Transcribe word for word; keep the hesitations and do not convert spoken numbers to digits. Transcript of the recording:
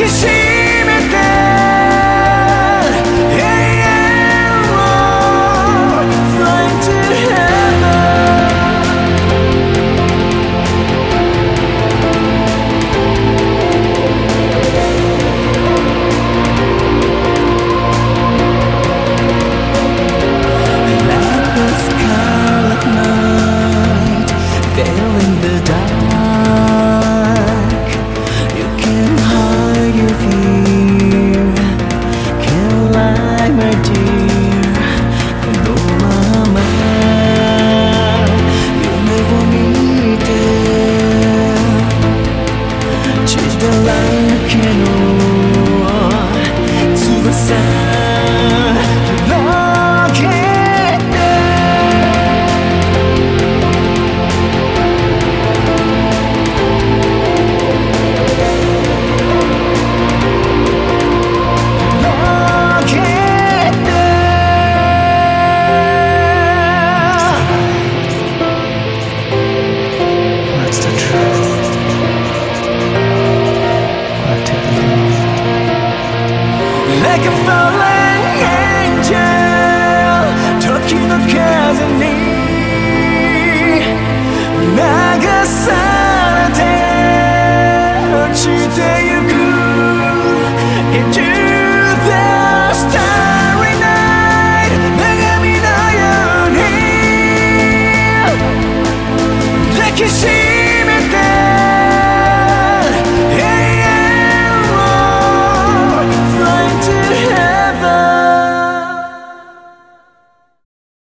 しめて永遠を Fly to heaven.Like a scarlet night, veil in the dark. You can hide your fear, can't lie, my dear. このまま夢を見て血だらけの翼Like a fallen angel 時の風に流されて落ちてゆく Into the starry night 女神のように抱きしめ